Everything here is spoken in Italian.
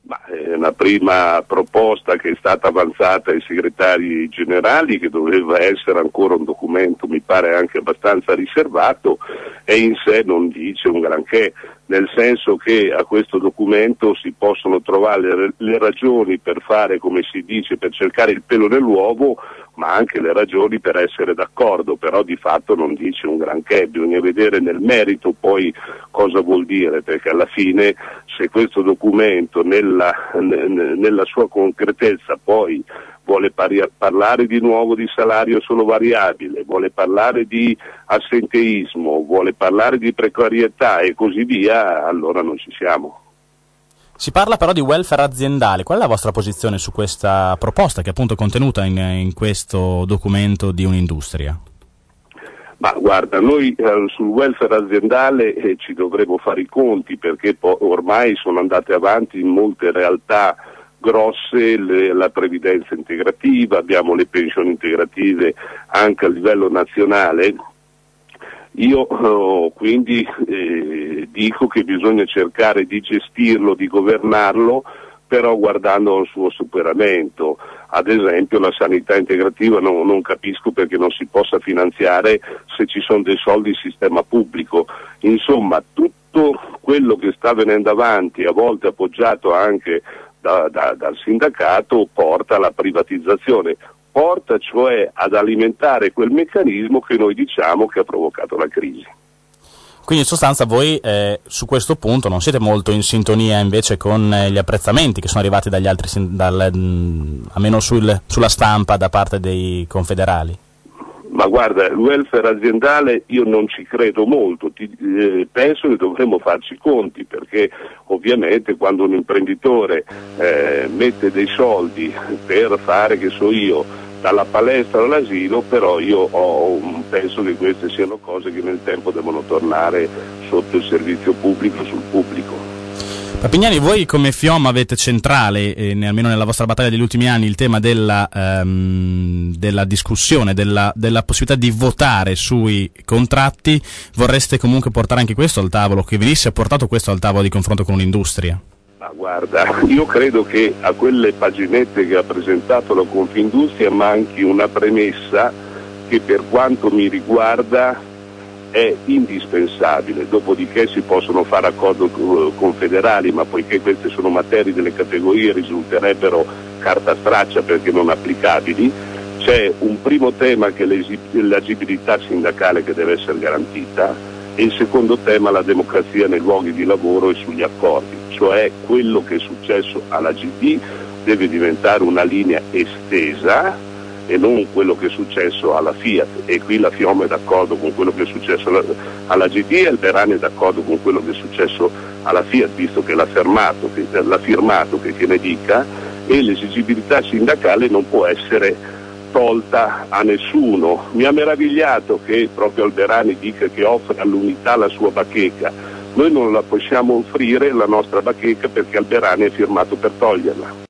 Ma è una prima proposta che è stata avanzata ai segretari generali, che doveva essere ancora un documento, mi pare anche abbastanza riservato, e in sé non dice un granché, nel senso che a questo documento si possono trovare le ragioni per fare, come si dice, per cercare il pelo nell'uovo, ma anche le ragioni per essere d'accordo, però di fatto non dice un granché, bisogna vedere nel merito poi cosa vuol dire, perché alla fine se questo documento nella sua concretezza poi vuole parlare di nuovo di salario solo variabile, vuole parlare di assenteismo, vuole parlare di precarietà e così via, allora non ci siamo. Si parla però di welfare aziendale. Qual è la vostra posizione su questa proposta che è appunto contenuta in questo documento di Un'Industria? Ma guarda, noi sul welfare aziendale ci dovremo fare i conti, perché ormai sono andate avanti in molte realtà grosse la previdenza integrativa, abbiamo le pensioni integrative anche a livello nazionale. Io quindi dico che bisogna cercare di gestirlo, di governarlo, però guardando al suo superamento. Ad esempio la sanità integrativa non capisco perché non si possa finanziare se ci sono dei soldi in sistema pubblico. Insomma, tutto quello che sta venendo avanti, a volte appoggiato anche dal sindacato, porta alla privatizzazione, porta cioè ad alimentare quel meccanismo che noi diciamo che ha provocato la crisi. Quindi in sostanza voi su questo punto non siete molto in sintonia invece con gli apprezzamenti che sono arrivati dagli altri, almeno sulla stampa da parte dei confederali? Ma guarda, il welfare aziendale io non ci credo molto, penso che dovremmo farci conti, perché ovviamente quando un imprenditore mette dei soldi per fare, che so io, dalla palestra all'asilo, però io penso che queste siano cose che nel tempo devono tornare sotto il servizio pubblico, sul pubblico. Papignani, voi come FIOM avete centrale, almeno nella vostra battaglia degli ultimi anni, il tema della discussione, della possibilità di votare sui contratti. Vorreste comunque portare anche questo al tavolo, che venisse portato questo al tavolo di confronto con Un'Industria? Ma guarda, io credo che a quelle paginette che ha presentato la Confindustria manchi una premessa che per quanto mi riguarda è indispensabile, dopodiché si possono fare accordi confederali, ma poiché queste sono materie delle categorie risulterebbero carta straccia perché non applicabili. C'è un primo tema che è l'agibilità sindacale che deve essere garantita, e il secondo tema la democrazia nei luoghi di lavoro e sugli accordi, cioè quello che è successo alla GD deve diventare una linea estesa e non quello che è successo alla Fiat, e qui la FIOM è d'accordo con quello che è successo alla GD e il Berani è d'accordo con quello che è successo alla Fiat, visto che l'ha firmato, che ne dica, e l'esigibilità sindacale non può essere tolta a nessuno. Mi ha meravigliato che proprio Alberani dica che offre all'unità la sua bacheca. Noi non la possiamo offrire la nostra bacheca perché Alberani è firmato per toglierla.